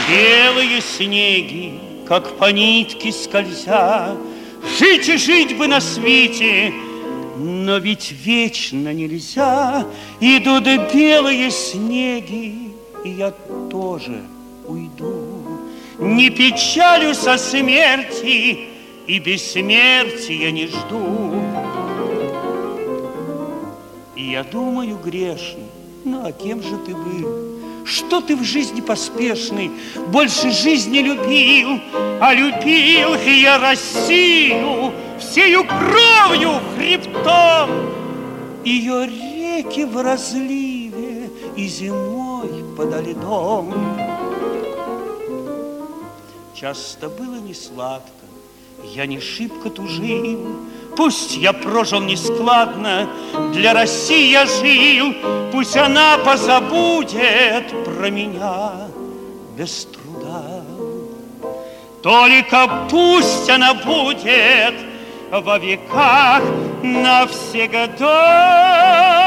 Белые снеги, как по нитке скользя, жить и жить бы на свете, но ведь вечно нельзя. Идут белые снеги, и я тоже уйду. Не печалюсь о смерти, и бессмертия не жду. И я думаю грешно, ну а кем же ты был? Что ты в жизни поспешный больше жизни любил? А любил я Россию всею кровью, хребтом. Ее реки в разливе и зимой подо льдом. Часто было не сладко, я не шибко тужил. Пусть я прожил нескладно, для России я жил. Пусть она позабудет про меня без труда. Только пусть она будет во веках навсегда.